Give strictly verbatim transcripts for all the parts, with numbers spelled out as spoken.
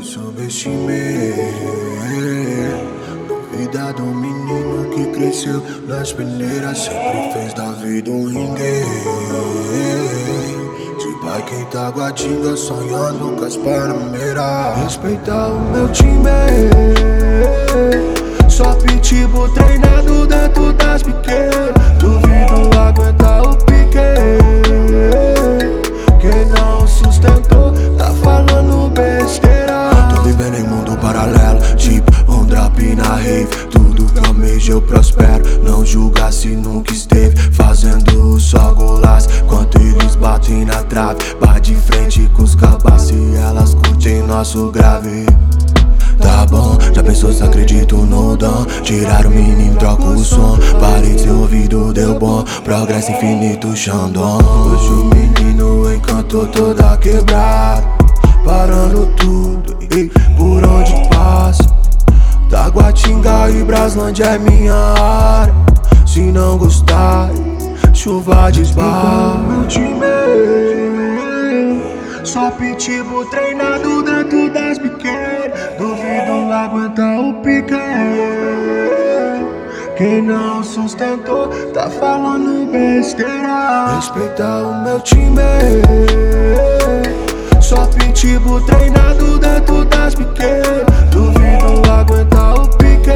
subestimei. Duvida do menino que cresceu nas peneiras, sempre fez da vida um ringue. De bike em Taguatinga, sonhando com as Panameiras. Respeitar o meu time, só pitbull treinado dentro das biqueiras. Duvido aguentar o pique. Quem não sustentou tá falando besteira. Tô vivendo em mundo paralelo, tipo um drop na rave. Tudo que almejo eu prospero, não julga se nunca esteve fazendo só golaço. Enquanto eles batem na trave, vai de frente com os cabaços e elas curtem nosso grave. Tá bom, já pensou se acredito no dom? Tirar o menino, troca o som. Parei de ser ouvido, deu bom. Progresso infinito, Xandão. Hoje o menino encantou toda quebrada, parando tudo e por onde passa. Taguatinga e Braslândia é minha área. Se não gostar, chuva desbarra. Meu time, só pitbull treinado dentro das biqueiras. Duvido aguentar o pique. Quem não sustentou tá falando besteira. Respeitar o meu time, só pitbull treinado dentro das biqueiras. Duvido aguentar o pique.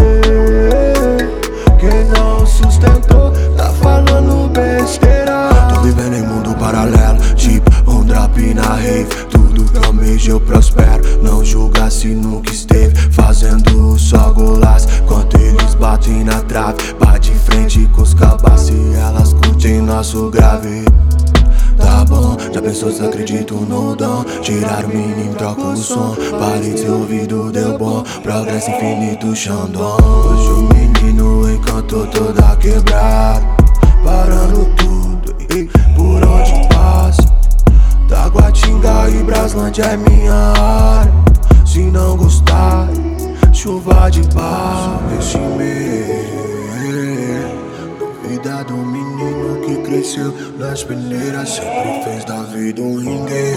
Quem não sustentou tá falando besteira. Tô vivendo em mundo paralelo, tipo um drop na rave. Tudo que almejo eu prospero, não julga se nunca esteve fazendo só golaço. Enquanto eles batem na trave, vai de frente com os cabaços e elas curtem nosso grave. Tá bom, já pensou se acredito no dom? Tirar o menino, troca o som. Parei de ser ouvido, deu bom. Progresso infinito, Xandão. Hoje o menino encantou toda quebrada, parando tudo e por onde passa. Taguatinga e Braslândia é minha área. Se não gostar, chuva de barra. Subestimei. Duvida do menino que cresceu nas peneiras, sempre fez da vida um ringue.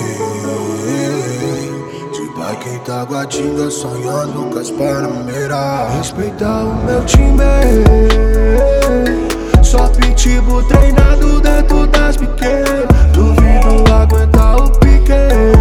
De bike em Taguatinga, sonhando com as Panameiras. Respeitar o meu time, só pitbull treinado dentro das biqueiras. Duvido aguentar o pique.